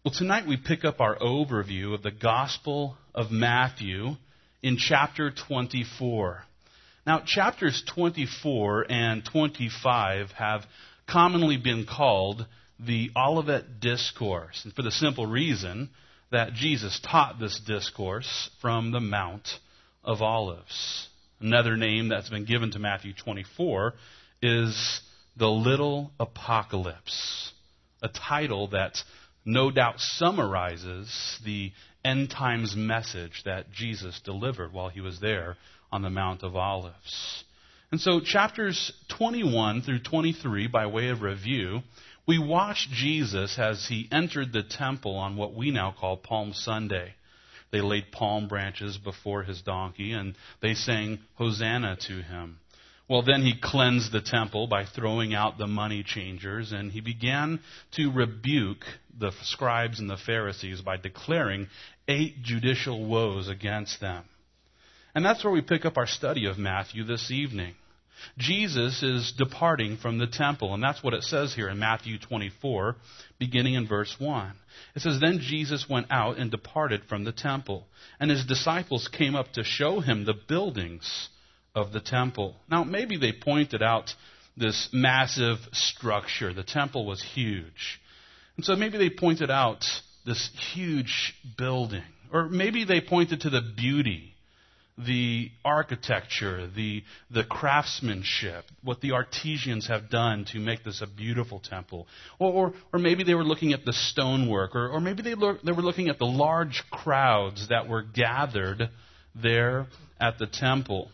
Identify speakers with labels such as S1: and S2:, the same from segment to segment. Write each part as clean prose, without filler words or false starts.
S1: Well, tonight we pick up our overview of the Gospel of Matthew in chapter 24. Now, chapters 24 and 25 have commonly been called the Olivet Discourse, and for the simple reason that Jesus taught this discourse from the Mount of Olives. Another name that's been given to Matthew 24 is the Little Apocalypse, a title that no doubt summarizes the end times message that Jesus delivered while he was there on the Mount of Olives. And so chapters 21 through 23, by way of review, we watched Jesus as he entered the temple on what we now call Palm Sunday. They laid palm branches before his donkey and they sang Hosanna to him. Well, then he cleansed the temple by throwing out the money changers, and he began to rebuke the scribes and the Pharisees by declaring 8 judicial woes against them. And that's where we pick up our study of Matthew this evening. Jesus is departing from the temple, and that's what it says here in Matthew 24, beginning in verse 1. It says, "Then Jesus went out and departed from the temple, and his disciples came up to show him the buildings of the temple." Now, maybe they pointed out this massive structure. The temple was huge. And so maybe they pointed out this huge building. Or maybe they pointed to the beauty, the architecture, the craftsmanship, what the artisans have done to make this a beautiful temple. Or maybe they were looking at the stonework. Or maybe they were looking at the large crowds that were gathered there at the temple.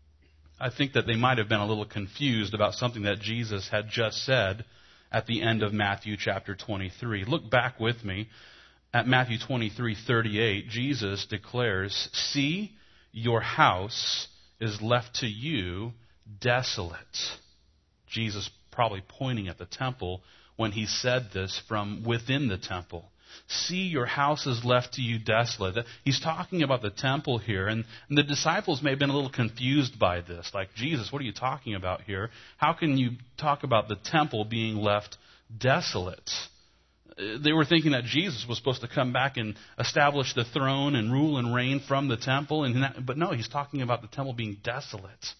S1: I think that they might have been a little confused about something that Jesus had just said at the end of Matthew chapter 23. Look back with me at Matthew 23:38. Jesus declares, "See, your house is left to you desolate." Jesus probably pointing at the temple when he said this from within the temple. "See, your house is left to you desolate." He's talking about the temple here, and the disciples may have been a little confused by this. Like, "Jesus, what are you talking about here? How can you talk about the temple being left desolate?" They were thinking that Jesus was supposed to come back and establish the throne and rule and reign from the temple, but no, he's talking about the temple being desolate.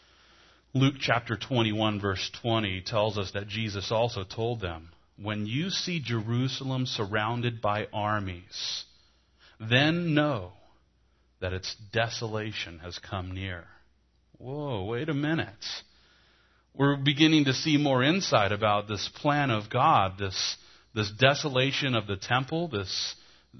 S1: Luke chapter 21, verse 20 tells us that Jesus also told them, "When you see Jerusalem surrounded by armies, then know that its desolation has come near." Whoa, wait a minute. We're beginning to see more insight about this plan of God, this desolation of the temple, this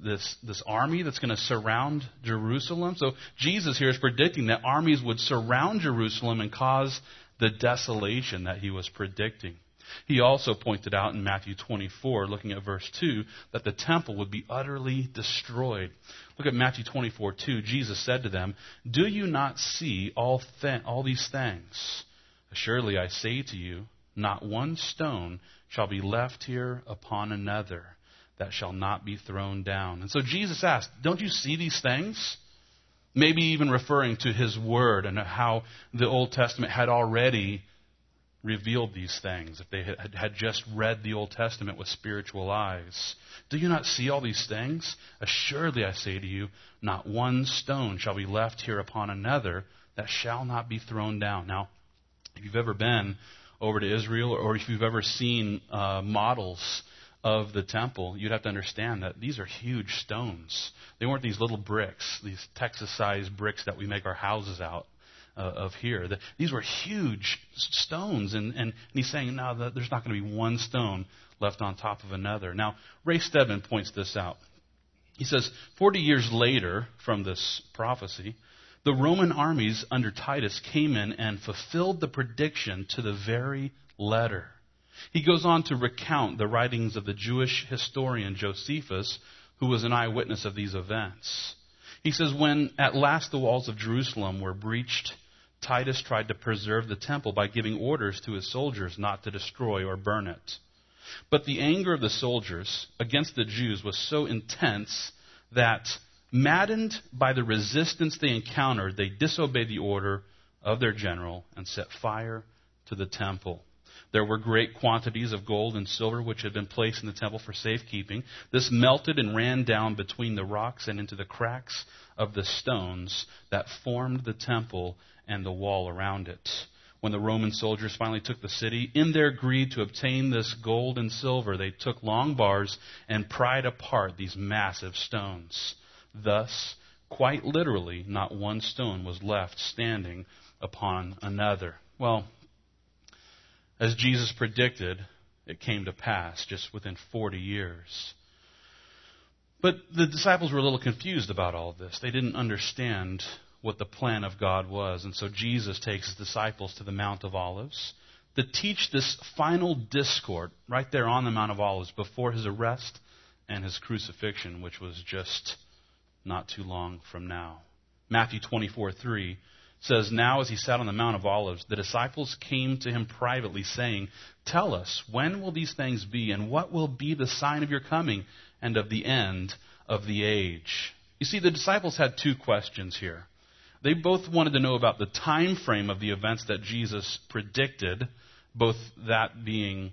S1: army that's going to surround Jerusalem. So Jesus here is predicting that armies would surround Jerusalem and cause the desolation that he was predicting. He also pointed out in Matthew 24, looking at verse 2, that the temple would be utterly destroyed. Look at Matthew 24:2. Jesus said to them, "Do you not see all these things? Surely I say to you, not one stone shall be left here upon another that shall not be thrown down." And so Jesus asked, "Don't you see these things?" Maybe even referring to his word and how the Old Testament had already revealed these things, if they had just read the Old Testament with spiritual eyes. "Do you not see all these things? Assuredly I say to you, not one stone shall be left here upon another that shall not be thrown down." Now, if you've ever been over to Israel, or if you've ever seen models of the temple, you'd have to understand that these are huge stones. They weren't these little bricks, these Texas-sized bricks that we make our houses out of here. These were huge stones, and he's saying, no, there's not going to be one stone left on top of another. Now, Ray Stedman points this out. He says, 40 years later from this prophecy, the Roman armies under Titus came in and fulfilled the prediction to the very letter. He goes on to recount the writings of the Jewish historian Josephus, who was an eyewitness of these events. He says, when at last the walls of Jerusalem were breached, Titus tried to preserve the temple by giving orders to his soldiers not to destroy or burn it. But the anger of the soldiers against the Jews was so intense that, maddened by the resistance they encountered, they disobeyed the order of their general and set fire to the temple. There were great quantities of gold and silver which had been placed in the temple for safekeeping. This melted and ran down between the rocks and into the cracks of the stones that formed the temple and the wall around it. When the Roman soldiers finally took the city, in their greed to obtain this gold and silver, they took long bars and pried apart these massive stones. Thus, quite literally, not one stone was left standing upon another. Well, as Jesus predicted, it came to pass just within 40 years. But the disciples were a little confused about all this. They didn't understand what the plan of God was. And so Jesus takes his disciples to the Mount of Olives to teach this final discourse right there on the Mount of Olives before his arrest and his crucifixion, which was just not too long from now. Matthew 24:3 says, "Now as he sat on the Mount of Olives, the disciples came to him privately, saying, 'Tell us, when will these things be, and what will be the sign of your coming and of the end of the age?'" You see, the disciples had two questions here. They both wanted to know about the time frame of the events that Jesus predicted, both that being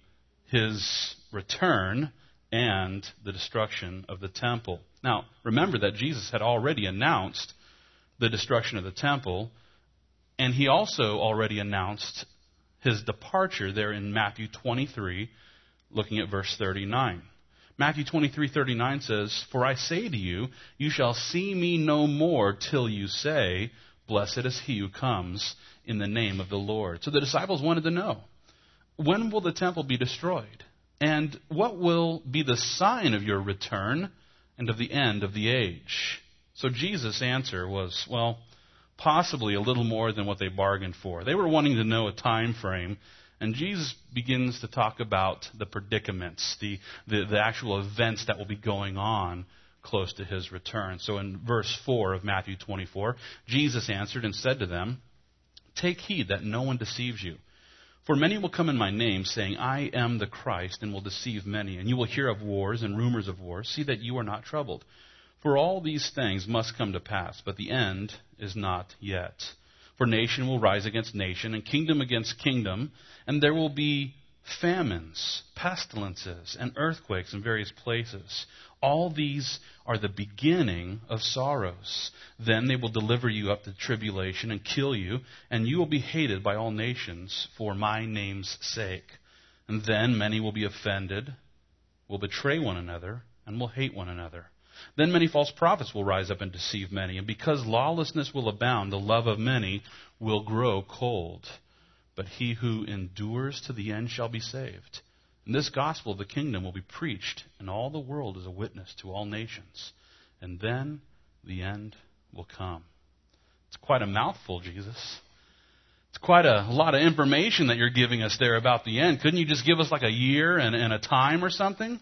S1: his return and the destruction of the temple. Now, remember that Jesus had already announced the destruction of the temple, and he also already announced his departure there in Matthew 23, looking at verse 39. Matthew 23:39 says, "For I say to you, you shall see me no more till you say, 'Blessed is he who comes in the name of the Lord.'" So the disciples wanted to know, when will the temple be destroyed? And what will be the sign of your return and of the end of the age? So Jesus' answer was, well, possibly a little more than what they bargained for. They were wanting to know a time frame, and Jesus begins to talk about the predicaments, the actual events that will be going on close to his return. So in verse 4 of Matthew 24, Jesus answered and said to them, "Take heed that no one deceives you. For many will come in my name, saying, 'I am the Christ,' and will deceive many. And you will hear of wars and rumors of wars. See that you are not troubled. For all these things must come to pass, but the end is not yet. For nation will rise against nation, and kingdom against kingdom, and there will be famines, pestilences, and earthquakes in various places. All these are the beginning of sorrows. Then they will deliver you up to tribulation and kill you, and you will be hated by all nations for my name's sake. And then many will be offended, will betray one another, and will hate one another. Then many false prophets will rise up and deceive many, and because lawlessness will abound, the love of many will grow cold. But he who endures to the end shall be saved. And this gospel of the kingdom will be preached in all the world as a witness to all nations. And then the end will come." It's quite a mouthful, Jesus. It's quite a lot of information that you're giving us there about the end. Couldn't you just give us like a year and a time or something?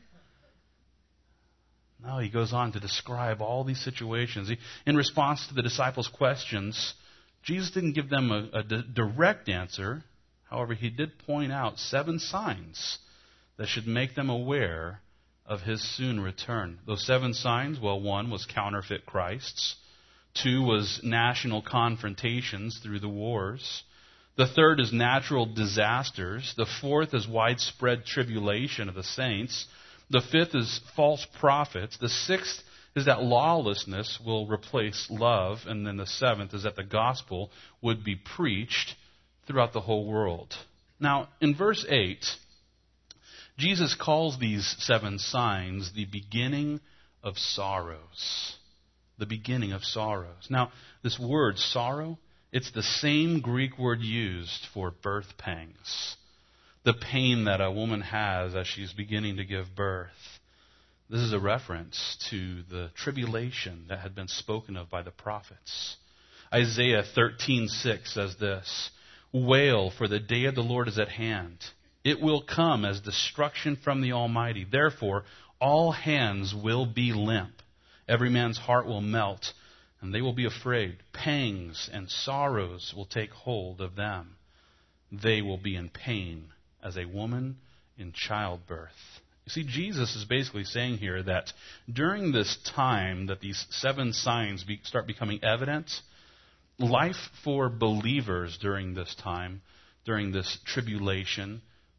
S1: No, he goes on to describe all these situations. In response to the disciples' questions, Jesus didn't give them a direct answer. However, he did point out 7 signs that should make them aware of his soon return. Those 7 signs, well, 1 was counterfeit Christs. 2 was national confrontations through the wars. The 3rd is natural disasters. The 4th is widespread tribulation of the saints. The 5th is false prophets. The 6th is that lawlessness will replace love. And then the 7th is that the gospel would be preached throughout the whole world. Now, in verse 8, Jesus calls these 7 signs the beginning of sorrows. The beginning of sorrows. Now, this word sorrow, it's the same Greek word used for birth pangs. The pain that a woman has as she's beginning to give birth. This is a reference to the tribulation that had been spoken of by the prophets. Isaiah 13:6 says this, "Wail, for the day of the Lord is at hand. It will come as destruction from the Almighty. Therefore, all hands will be limp. Every man's heart will melt, and they will be afraid. Pangs and sorrows will take hold of them. They will be in pain as a woman in childbirth." You see, Jesus is basically saying here that during this time that these 7 signs start becoming evident, life for believers during this time, during this tribulation,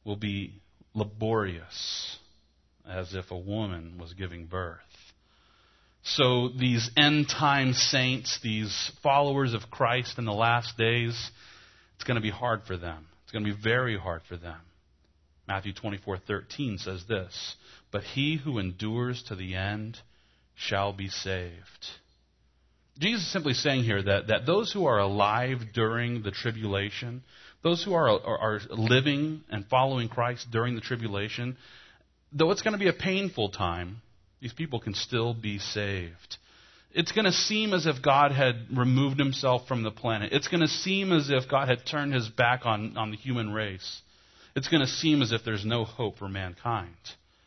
S1: will be laborious, as if a woman was giving birth. So these end-time saints, these followers of Christ in the last days, it's going to be hard for them. It's going to be very hard for them. Matthew 24:13 says this, "But he who endures to the end shall be saved." Jesus is simply saying here that those who are alive during the tribulation, those who are living and following Christ during the tribulation, though it's going to be a painful time, these people can still be saved. It's going to seem as if God had removed himself from the planet. It's going to seem as if God had turned his back on the human race. It's going to seem as if there's no hope for mankind.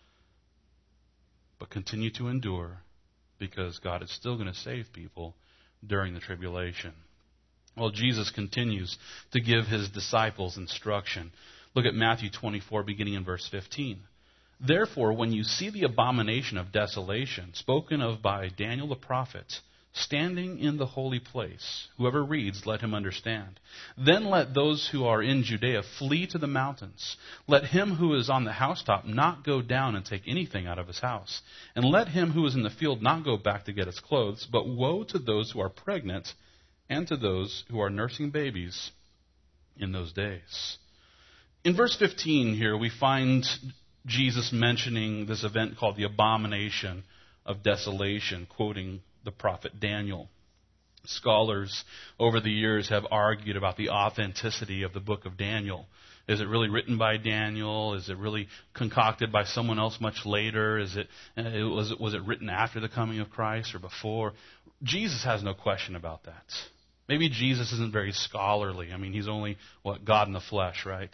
S1: But continue to endure, because God is still going to save people during the tribulation. Well, Jesus continues to give his disciples instruction. Look at Matthew 24, beginning in verse 15. "Therefore, when you see the abomination of desolation spoken of by Daniel the prophet, standing in the holy place, whoever reads, let him understand. Then let those who are in Judea flee to the mountains. Let him who is on the housetop not go down and take anything out of his house. And let him who is in the field not go back to get his clothes. But woe to those who are pregnant and to those who are nursing babies in those days." In verse 15 here, we find Jesus mentioning this event called the abomination of desolation, quoting the prophet Daniel. Scholars over the years have argued about the authenticity of the book of Daniel. Is it really written by Daniel? Is it really concocted by someone else much later? Was it written after the coming of Christ or before? Jesus has no question about that. Maybe Jesus isn't very scholarly. I mean, he's only, God in the flesh, right?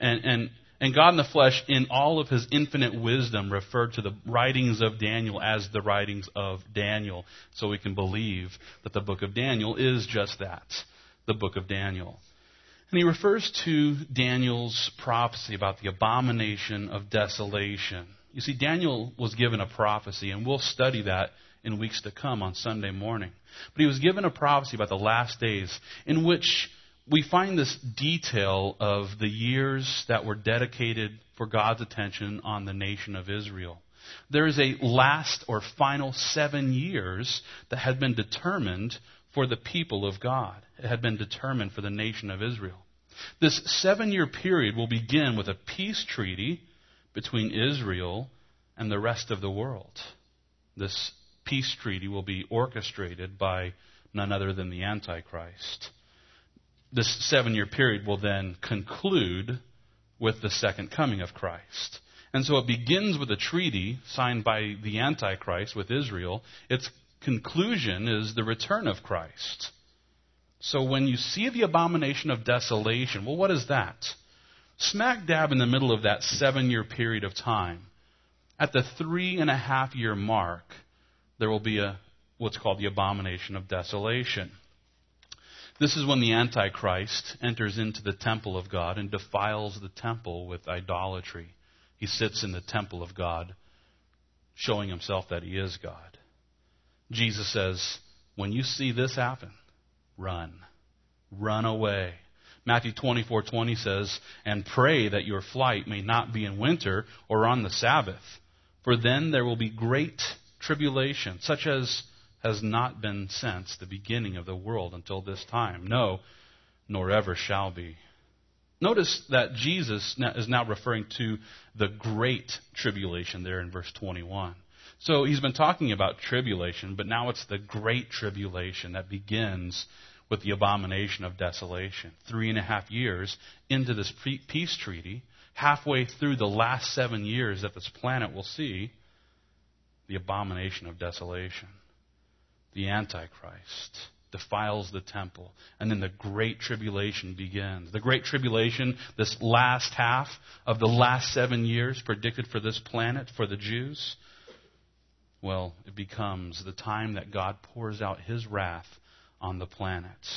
S1: And God in the flesh, in all of his infinite wisdom, referred to the writings of Daniel as the writings of Daniel. So we can believe that the book of Daniel is just that, the book of Daniel. And he refers to Daniel's prophecy about the abomination of desolation. You see, Daniel was given a prophecy, and we'll study that in weeks to come on Sunday morning. But he was given a prophecy about the last days in which we find this detail of the years that were dedicated for God's attention on the nation of Israel. There is a last or final 7 years that had been determined for the people of God. It had been determined for the nation of Israel. This 7-year period will begin with a peace treaty between Israel and the rest of the world. This peace treaty will be orchestrated by none other than the Antichrist. This 7-year period will then conclude with the second coming of Christ. And so it begins with a treaty signed by the Antichrist with Israel. Its conclusion is the return of Christ. So when you see the abomination of desolation, well, what is that? Smack dab in the middle of that 7-year period of time, at the 3.5-year mark, there will be what's called the abomination of desolation. This is when the Antichrist enters into the temple of God and defiles the temple with idolatry. He sits in the temple of God, showing himself that he is God. Jesus says, when you see this happen, run. Run away. Matthew 24:20 says, "And pray that your flight may not be in winter or on the Sabbath, for then there will be great tribulation, such as has not been since the beginning of the world until this time. No, nor ever shall be." Notice that Jesus is now referring to the great tribulation there in verse 21. So he's been talking about tribulation, but now it's the great tribulation that begins with the abomination of desolation. 3.5 years into this peace treaty, halfway through the last 7 years that this planet will see, the abomination of desolation. The Antichrist defiles the temple, and then the Great Tribulation begins. The Great Tribulation, this last half of the last 7 years predicted for this planet, for the Jews, well, it becomes the time that God pours out his wrath on the planet.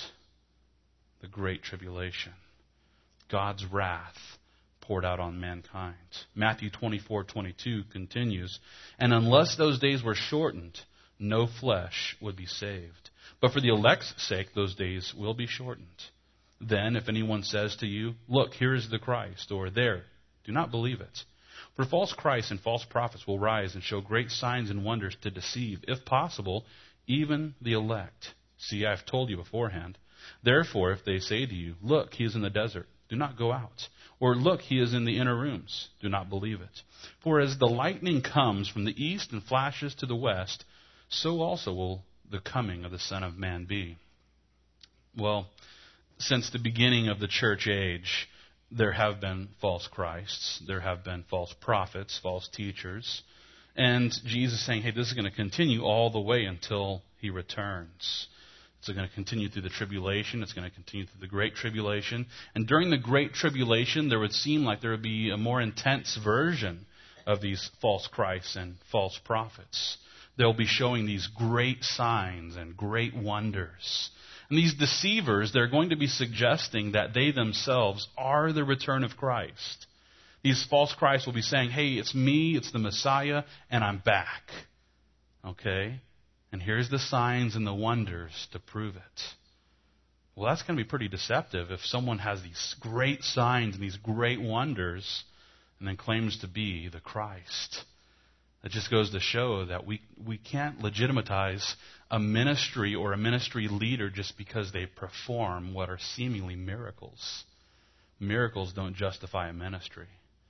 S1: The Great Tribulation. God's wrath poured out on mankind. Matthew 24:22 continues, "And unless those days were shortened, no flesh would be saved. But for the elect's sake, those days will be shortened. Then, if anyone says to you, 'Look, here is the Christ,' or 'There, Do not believe it. For false Christs and false prophets will rise and show great signs and wonders to deceive, if possible, even the elect. See, I have told you beforehand. Therefore, if they say to you, look, he is in the desert, do not go out. Or look, he is in the inner rooms, do not believe it. For as the lightning comes from the east and flashes to the west, so also will the coming of the Son of Man be. Well, since the beginning of the church age, there have been false Christs, there have been false prophets, false teachers, and Jesus is saying, hey, this is going to continue all the way until he returns. It's going to continue through the tribulation. It's going to continue through the Great Tribulation. And during the Great Tribulation, there would seem like there would be a more intense version of these false Christs and false prophets. They'll be showing these great signs and great wonders. And these deceivers, they're going to be suggesting that they themselves are the return of Christ. These false Christs will be saying, hey, it's me, it's the Messiah, and I'm back. Okay? And here's the signs and the wonders to prove it. Well, that's going to be pretty deceptive if someone has these great signs and these great wonders and then claims to be the Christ. It just goes to show that we can't legitimatize a ministry or a ministry leader just because they perform what are seemingly miracles. Miracles don't justify a ministry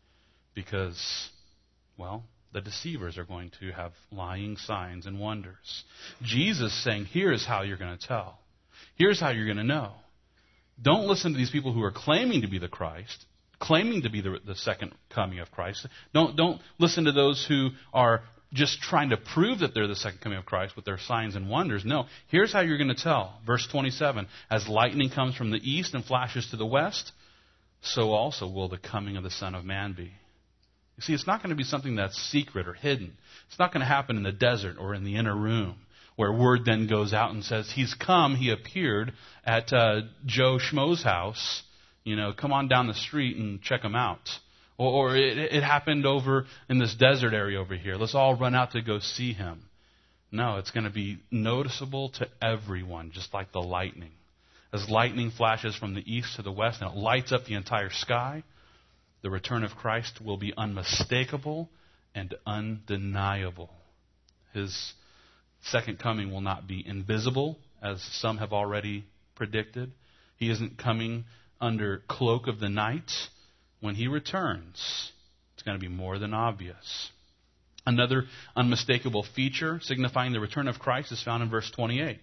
S1: because, well, the deceivers are going to have lying signs and wonders. Jesus saying, here's how you're going to tell. Here's how you're going to know. Don't listen to these people who are claiming to be the Christ, claiming to be the second coming of Christ. Don't listen to those who are just trying to prove that they're the second coming of Christ with their signs and wonders. No, here's how you're going to tell. Verse 27, as lightning comes from the east and flashes to the west, so also will the coming of the Son of Man be. You see, it's not going to be something that's secret or hidden. It's not going to happen in the desert or in the inner room where word then goes out and says, he's come, he appeared at Joe Schmo's house. You know, come on down the street and check him out. Or it happened over in this desert area over here. Let's all run out to go see him. No, it's going to be noticeable to everyone, just like the lightning. As lightning flashes from the east to the west and it lights up the entire sky, the return of Christ will be unmistakable and undeniable. His second coming will not be invisible, as some have already predicted. He isn't coming under cloak of the night. When he returns, it's going to be more than obvious. Another unmistakable feature signifying the return of Christ is found in verse 28.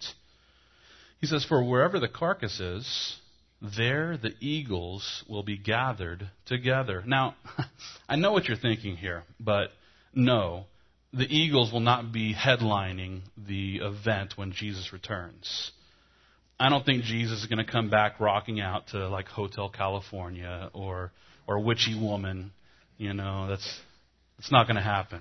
S1: He says, for wherever the carcass is, there the eagles will be gathered together. Now, I know what you're thinking here, but no, the eagles will not be headlining the event when Jesus returns. I don't think Jesus is going to come back rocking out to like Hotel California or Witchy Woman. You know, that's not going to happen.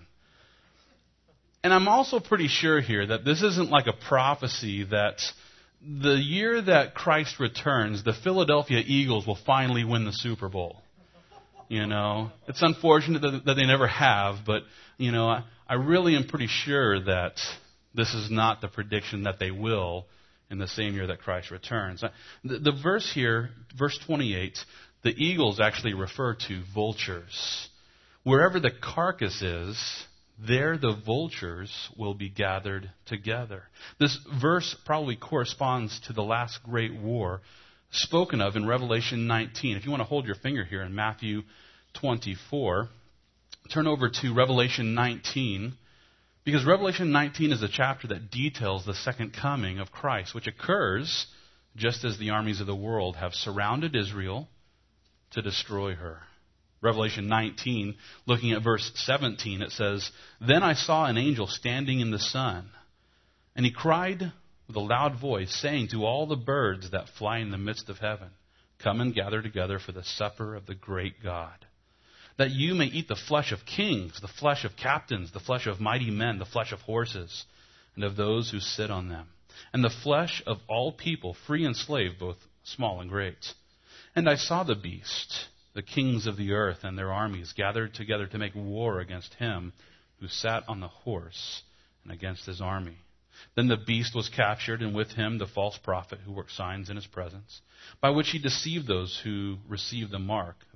S1: And I'm also pretty sure here that this isn't like a prophecy that the year that Christ returns, the Philadelphia Eagles will finally win the Super Bowl. You know, it's unfortunate that they never have, but, you know, I really am pretty sure that this is not the prediction that they will in the same year that Christ returns. The verse here, verse 28, the eagles actually refer to vultures. Wherever the carcass is, there the vultures will be gathered together. This verse probably corresponds to the last great war spoken of in Revelation 19. If you want to hold your finger here in Matthew 24, turn over to Revelation 19, because Revelation 19 is a chapter that details the second coming of Christ, which occurs just as the armies of the world have surrounded Israel to destroy her. Revelation 19, looking at verse 17, it says, then I saw an angel standing in the sun, and he cried with a loud voice, saying to all the birds that fly in the midst of heaven, come and gather together for the supper of the great God, that you may eat the flesh of kings, the flesh of captains, the flesh of mighty men, the flesh of horses, and of those who sit on them, and the flesh of all people, free and slave, both small and great. And I saw the beast, the kings of the earth and their armies gathered together to make war against him who sat on the horse and against his army. Then the beast was captured, and with him the false prophet who worked signs in his presence, by which he deceived those who received the mark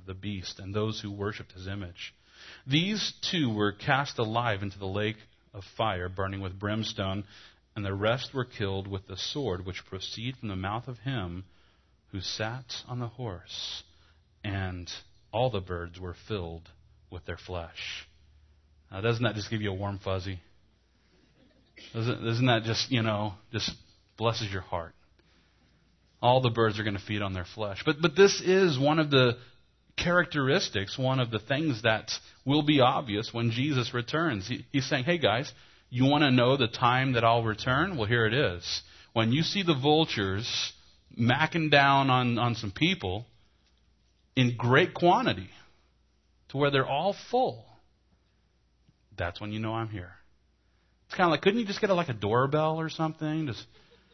S1: of the beast and those who worshipped his image. These two were cast alive into the lake of fire, burning with brimstone, and the rest were killed with the sword which proceeded from the mouth of him who sat on the horse, and all the birds were filled with their flesh. Now, doesn't that just give you a warm fuzzy? Doesn't that just blesses your heart? All the birds are going to feed on their flesh. But this is one of the characteristics, one of the things that will be obvious when Jesus returns. He's saying, hey guys, you want to know the time that I'll return? Well, here it is. When you see the vultures macking down on some people in great quantity to where they're all full, that's when you know I'm here. It's kind of like, couldn't you just get a doorbell or something? It's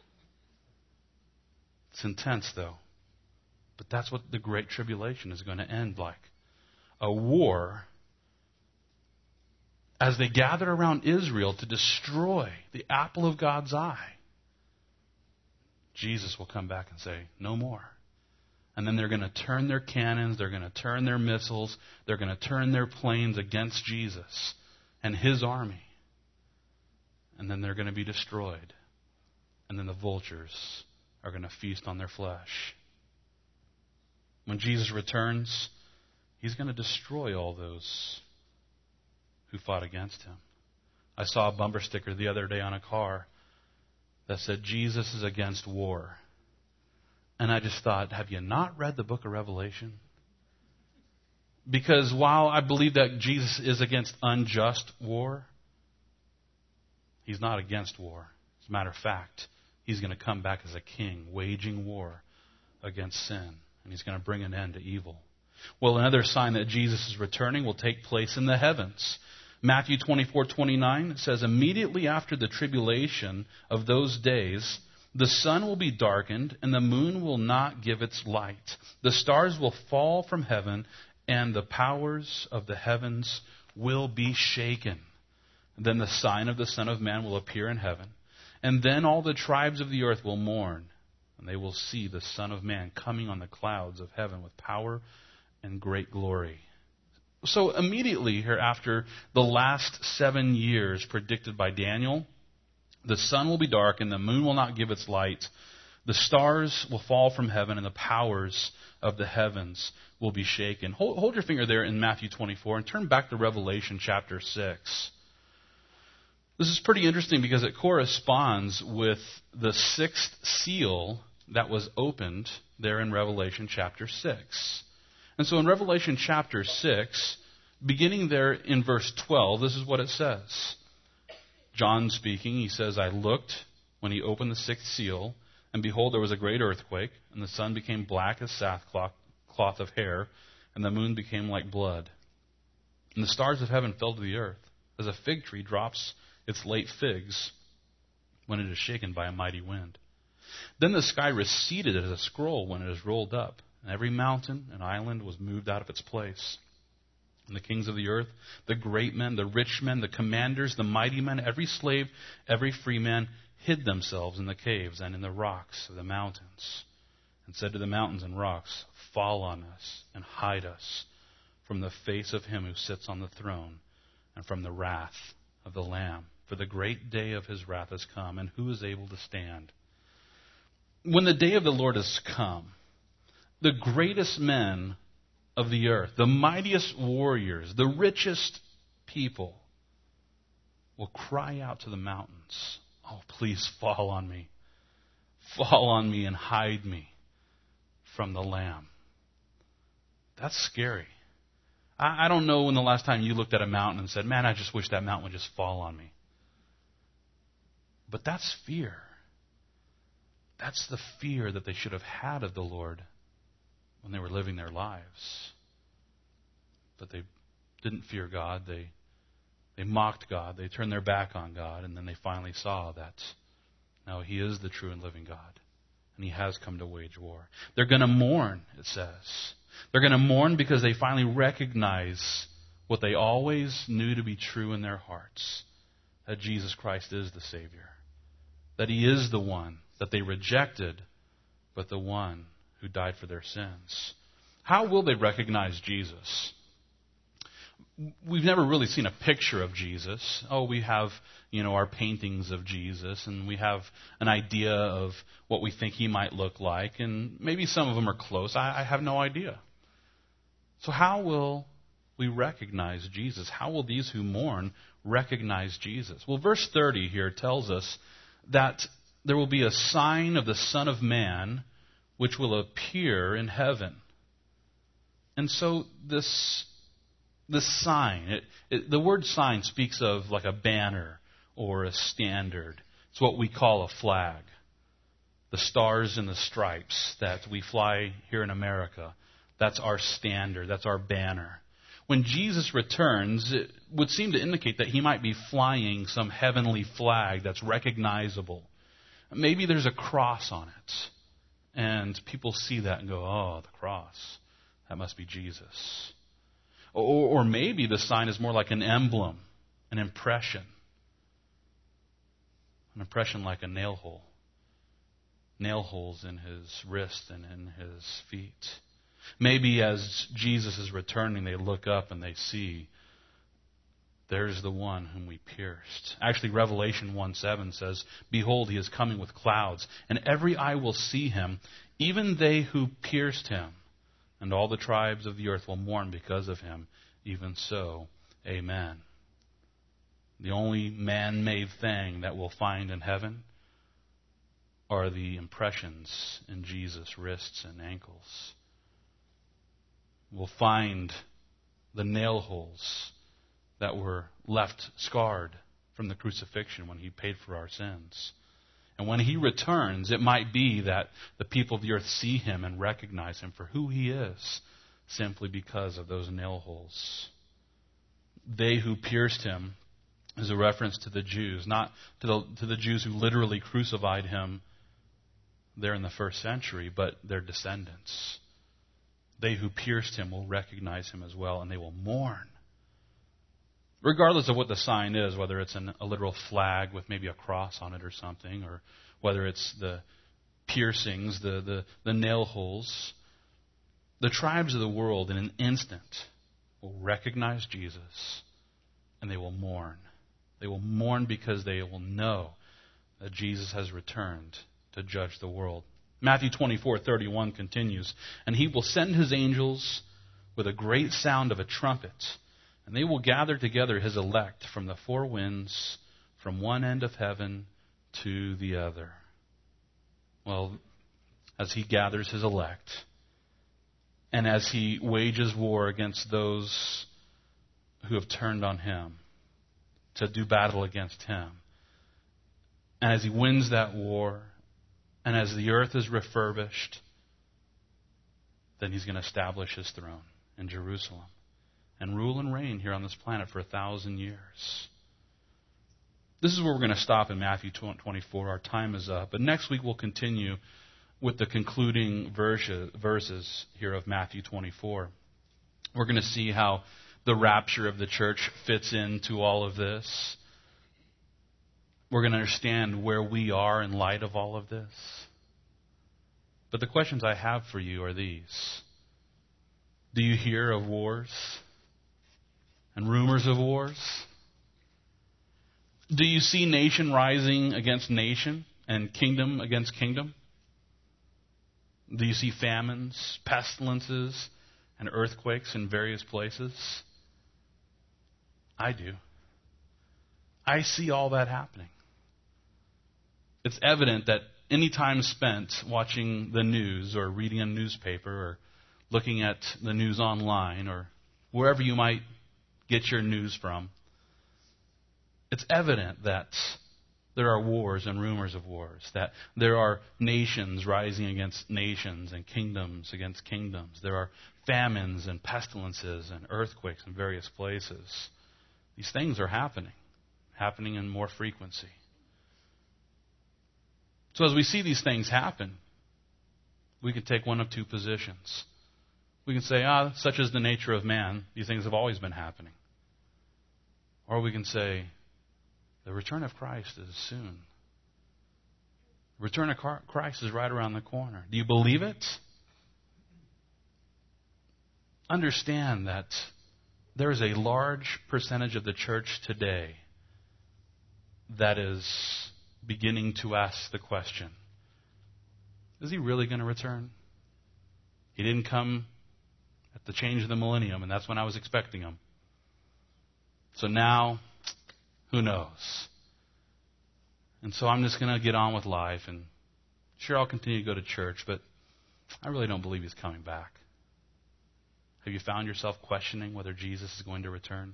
S1: intense, though. But that's what the Great Tribulation is going to end like. A war as they gather around Israel to destroy the apple of God's eye. Jesus will come back and say, no more. And then they're going to turn their cannons, they're going to turn their missiles, they're going to turn their planes against Jesus and his army. And then they're going to be destroyed. And then the vultures are going to feast on their flesh. When Jesus returns, he's going to destroy all those who fought against him. I saw a bumper sticker the other day on a car that said, Jesus is against war. And I just thought, have you not read the book of Revelation? Because while I believe that Jesus is against unjust war, he's not against war. As a matter of fact, he's going to come back as a king, waging war against sin. And he's going to bring an end to evil. Well, another sign that Jesus is returning will take place in the heavens. Matthew 24:29 says, immediately after the tribulation of those days, the sun will be darkened, and the moon will not give its light. The stars will fall from heaven, and the powers of the heavens will be shaken. Then the sign of the Son of Man will appear in heaven, and then all the tribes of the earth will mourn, and they will see the Son of Man coming on the clouds of heaven with power and great glory. So immediately here after the last 7 years predicted by Daniel, the sun will be dark and the moon will not give its light. The stars will fall from heaven and the powers of the heavens will be shaken. Hold your finger there in Matthew 24 and turn back to Revelation chapter 6. This is pretty interesting because it corresponds with the sixth seal that was opened there in Revelation chapter 6. And so in Revelation chapter 6, beginning there in verse 12, this is what it says. John speaking, he says, I looked when he opened the sixth seal, and behold, there was a great earthquake, and the sun became black as sackcloth of hair, and the moon became like blood. And the stars of heaven fell to the earth, as a fig tree drops its late figs when it is shaken by a mighty wind. Then the sky receded as a scroll when it is rolled up, and every mountain and island was moved out of its place. And the kings of the earth, the great men, the rich men, the commanders, the mighty men, every slave, every free man, hid themselves in the caves and in the rocks of the mountains, and said to the mountains and rocks, fall on us and hide us from the face of him who sits on the throne and from the wrath of the Lamb. For the great day of his wrath has come, and who is able to stand? When the day of the Lord has come, the greatest men of the earth, the mightiest warriors, the richest people will cry out to the mountains, oh, please fall on me. Fall on me and hide me from the Lamb. That's scary. I don't know when the last time you looked at a mountain and said, man, I just wish that mountain would just fall on me. But that's fear. That's the fear that they should have had of the Lord when they were living their lives. But they didn't fear God. They mocked God. They turned their back on God. And then they finally saw that, no, he is the true and living God. And he has come to wage war. They're going to mourn, it says. They're going to mourn because they finally recognize what they always knew to be true in their hearts, that Jesus Christ is the Savior, that he is the one that they rejected, but the one who died for their sins. How will they recognize Jesus? We've never really seen a picture of Jesus. Oh, we have, our paintings of Jesus, and we have an idea of what we think he might look like, and maybe some of them are close. I have no idea. So how will we recognize Jesus? How will these who mourn recognize Jesus? Well, verse 30 here tells us that there will be a sign of the Son of Man which will appear in heaven. And so this sign, the word sign speaks of like a banner or a standard. It's what we call a flag. The stars and the stripes that we fly here in America, that's our standard, that's our banner. When Jesus returns, it would seem to indicate that he might be flying some heavenly flag that's recognizable. Maybe there's a cross on it, and people see that and go, oh, the cross, that must be Jesus. Or maybe the sign is more like an emblem, an impression. An impression like a nail hole. Nail holes in his wrist and in his feet. Maybe as Jesus is returning, they look up and they see, there's the one whom we pierced. Actually, Revelation 1:7 says, behold, he is coming with clouds, and every eye will see him, even they who pierced him. And all the tribes of the earth will mourn because of him. Even so, amen. The only man-made thing that we'll find in heaven are the impressions in Jesus' wrists and ankles. We'll find the nail holes that were left scarred from the crucifixion when he paid for our sins. And when he returns, it might be that the people of the earth see him and recognize him for who he is, simply because of those nail holes. They who pierced him is a reference to the Jews, not to the Jews who literally crucified him there in the first century, but their descendants. They who pierced him will recognize him as well, and they will mourn. Regardless of what the sign is, whether it's a literal flag with maybe a cross on it or something, or whether it's the piercings, the nail holes, the tribes of the world in an instant will recognize Jesus, and they will mourn. They will mourn because they will know that Jesus has returned to judge the world. Matthew 24:31 continues, and he will send his angels with a great sound of a trumpet, and they will gather together his elect from the four winds, from one end of heaven to the other. Well, as he gathers his elect, and as he wages war against those who have turned on him, to do battle against him, and as he wins that war, and as the earth is refurbished, then he's going to establish his throne in Jerusalem and rule and reign here on this planet for 1,000 years. This is where we're going to stop in Matthew 24. Our time is up. But next week we'll continue with the concluding verses here of Matthew 24. We're going to see how the rapture of the church fits into all of this. We're going to understand where we are in light of all of this. But the questions I have for you are these. Do you hear of wars and rumors of wars? Do you see nation rising against nation and kingdom against kingdom? Do you see famines, pestilences, and earthquakes in various places? I do. I see all that happening. It's evident that any time spent watching the news or reading a newspaper or looking at the news online or wherever you might get your news from, it's evident that there are wars and rumors of wars, that there are nations rising against nations and kingdoms against kingdoms. There are famines and pestilences and earthquakes in various places. These things are happening in more frequency. So as we see these things happen, we can take one of two positions. We can say, such is the nature of man. These things have always been happening. Or we can say, the return of Christ is soon. The return of Christ is right around the corner. Do you believe it? understand that there is a large percentage of the church today that is beginning to ask the question, is he really going to return? He didn't come at the change of the millennium, and that's when I was expecting him. So now, who knows? And so I'm just going to get on with life, and sure, I'll continue to go to church, but I really don't believe he's coming back. Have you found yourself questioning whether Jesus is going to return?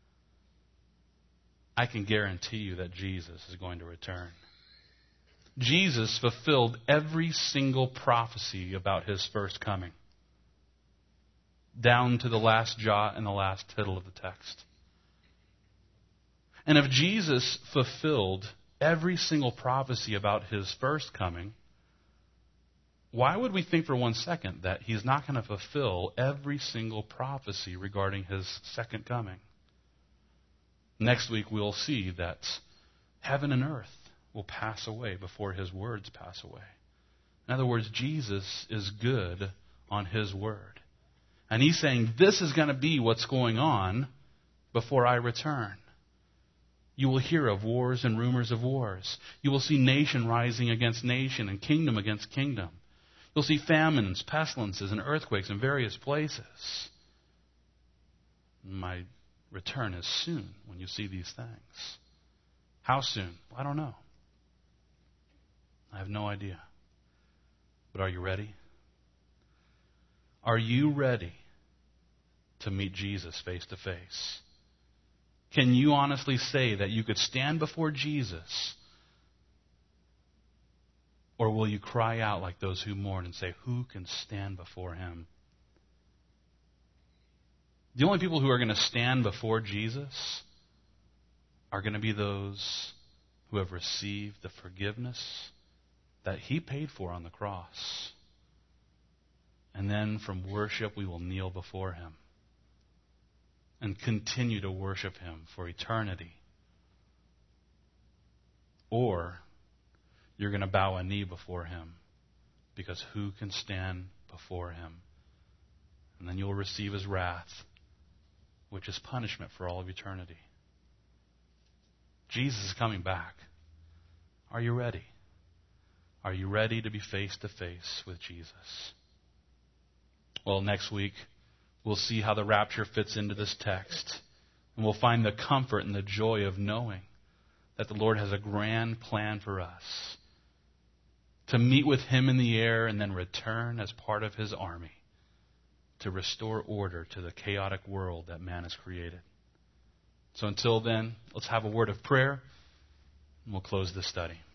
S1: I can guarantee you that Jesus is going to return. Jesus fulfilled every single prophecy about his first coming, down to the last jot and the last tittle of the text. And if Jesus fulfilled every single prophecy about his first coming, why would we think for 1 second that he's not going to fulfill every single prophecy regarding his second coming? Next week we'll see that heaven and earth will pass away before his words pass away. In other words, Jesus is good on his word. And he's saying, this is going to be what's going on before I return. You will hear of wars and rumors of wars. You will see nation rising against nation and kingdom against kingdom. You'll see famines, pestilences, and earthquakes in various places. My return is soon when you see these things. How soon? I don't know. I have no idea. But are you ready? Are you ready to meet Jesus face to face? Can you honestly say that you could stand before Jesus? Or will you cry out like those who mourn and say, who can stand before him? The only people who are going to stand before Jesus are going to be those who have received the forgiveness that he paid for on the cross. And then from worship we will kneel before him and continue to worship him for eternity. Or you're going to bow a knee before him, because who can stand before him? And then you'll receive his wrath, which is punishment for all of eternity. Jesus is coming back. Are you ready? Are you ready to be face to face with Jesus? Well, next week, we'll see how the rapture fits into this text. And we'll find the comfort and the joy of knowing that the Lord has a grand plan for us to meet with him in the air and then return as part of his army to restore order to the chaotic world that man has created. So until then, let's have a word of prayer, and we'll close this study.